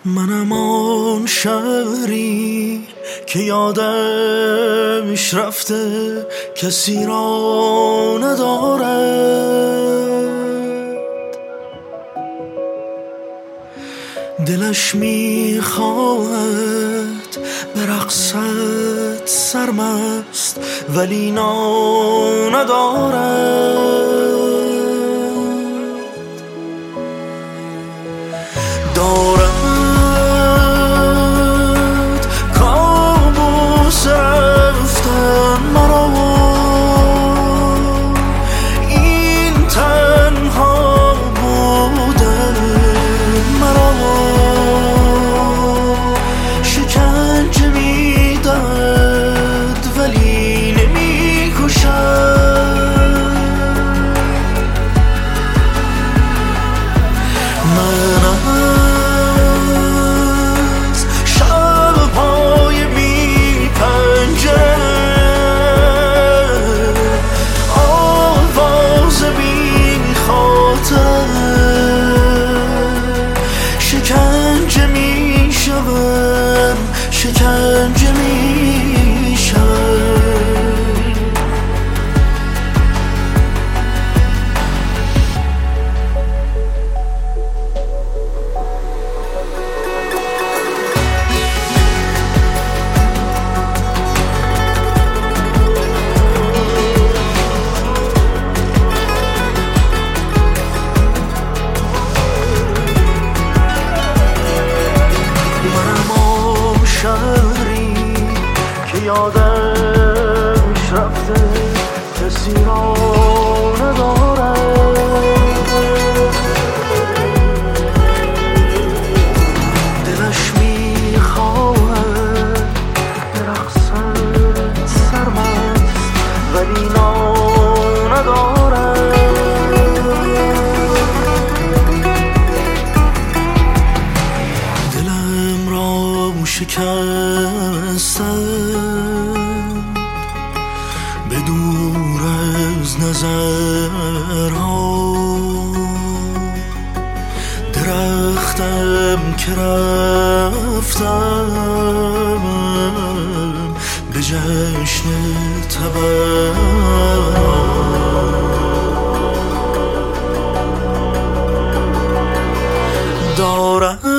منم آن شهری که یادش رفته کسی را ندارد، دلش میخواهد به رقصت سرمست ولی نا ندارد. کابوس رفتن مرا، این تنها بودن مرا، شکنجه میدهد ولی نمیکشد. شکنجه میشوم، شکنجه میشوم. شهری که یادش رفته کسی را ندارد، دلش میخواهد به رقصت سرمست ولی نا ندارد. دلم را شکستم به دور از نظرها، درختم که رفتم به جشن تبر دارم.